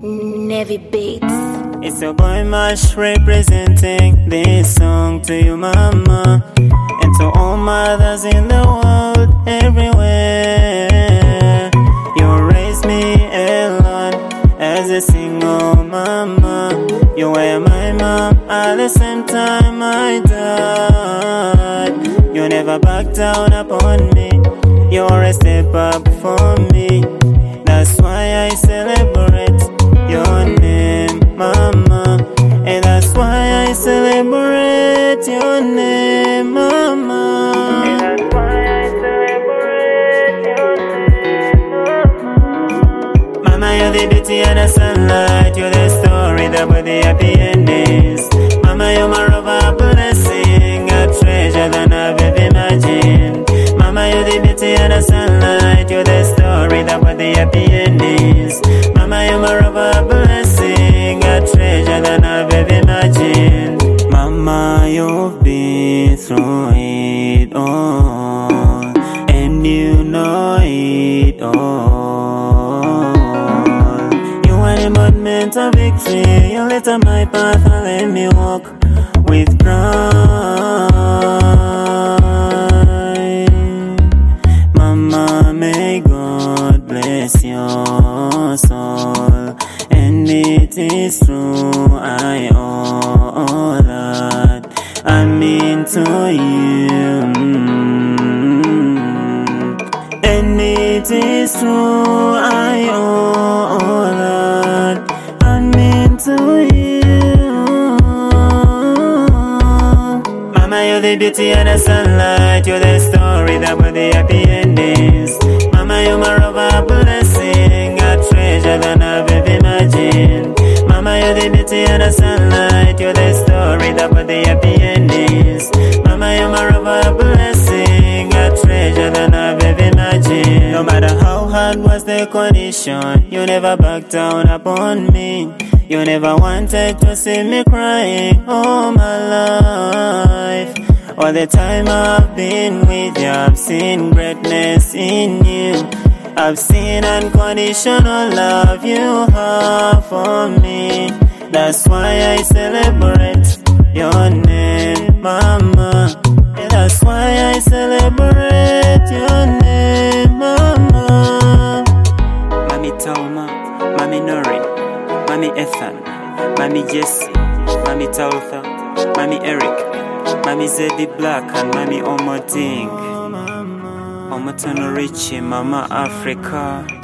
Navy Beats. It's your boy Mash representing this song to you, mama, and to all mothers in the world, everywhere. You raised me alone as a single mama. You were my mom at the same time I died. You never backed down upon me. You're a step up for me. That's why I celebrate your name, mama. And that's why I celebrate your name, mama. And that's why I celebrate your name, mama. Mama, you're the beauty and the sunlight. You're the story that with the happy endings. Mama, you're my rubber blessing, a treasure that I've ever imagined. Mama, you're the beauty and the sunlight. You're the story that with the happy endings. Mama, you're my rubber blessing, a treasure that I've ever imagined. Mama, you've been through it all, and you know it all. You are the monument of victory. You lit up my path and let me walk with pride. Mama, may God bless your soul, and it is true, I owe that I mean to you. And it is true, I owe that I mean to you. Mama, you're the beauty and the sunlight. You're the story that with the happy endings. Mama, you're my rubber blessing, a treasure that I've ever imagined. Mama, you're the beauty and the sunlight. You're the story that with the happy endings. Mama, you're my rubber blessing, a treasure that I've ever imagined. No matter how hard was the condition, you never backed down upon me. You never wanted to see me crying all my life. All the time I've been with you, I've seen greatness in you. I've seen unconditional love you have for me. That's why I celebrate your name, mama. And that's why I celebrate your name, mama. Mami Talma, Mami Nori, Mami Ethan, Mami Jessie, Mami Talitha, Mami Eric, Mami Zeddy Black, and Mami Omoding, Omatono Richie, Mama Africa.